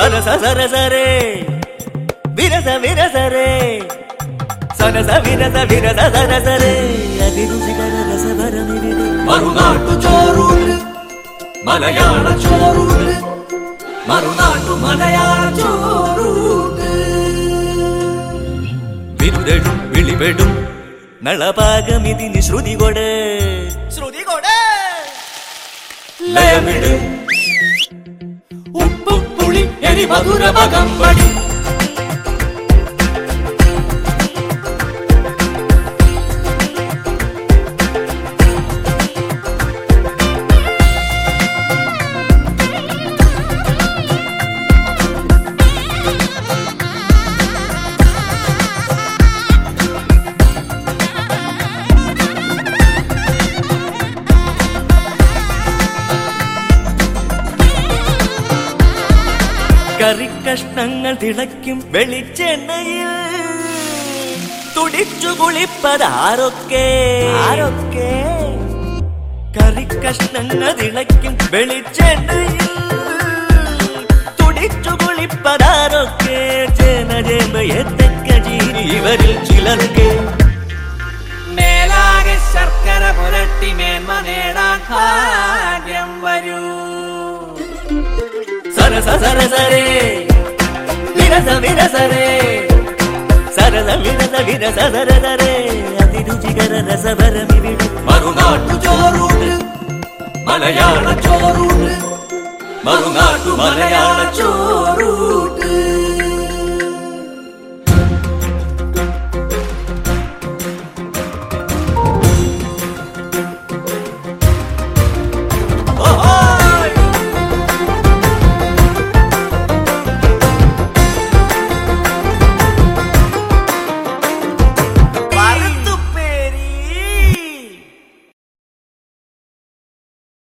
സരസ സരസരേ വിരസ വിരസരേ സരസ വിരസ വിരസ സരസരേ അതിരുചികര രസഭരമിവിടെ മറുനാട്ടു ചോറൂട്ട് മലയാള ചോറൂട്ട് മറുനാട്ടു മലയാള ചോറൂട്ട് വിരുതെടും വിളിവെടും നളപാകമിതിന് ശ്രുതി കൊട് ലയമിട് ഉപ്പു പുളി എരി മധുര മകമ്പടി കറിക്കഷ്ണങ്ങൾ തിളയ്ക്കും വെളിച്ചെണ്ണയിൽ തുടിച്ചു കുളിപ്പതാരൊക്കെ കറിക്കഷ്ണങ്ങൾ തിളയ്ക്കും വെളിച്ചെണ്ണയിൽ തുടിച്ചു കുളിപ്പതാരൊക്കെ ജനജേമ്പയത്തക്ക ജീരി ഇവരിൽ ചിലർക്ക് മേലാകെ ശർക്കര പുരട്ടി മേന്മ നേടാൻ ഭാഗ്യം വരൂ സരസ സരസരേ വിരസ വിരസരേ സരസ വിരസ വിരസ സരസരേ അതിരുചികര രസഭരമിവിടെ മറുനാട്ടു ചോറൂട്ട് മലയാള ചോറൂട്ട് മറുനാട്ടു മലയാള ചോറൂട്ട്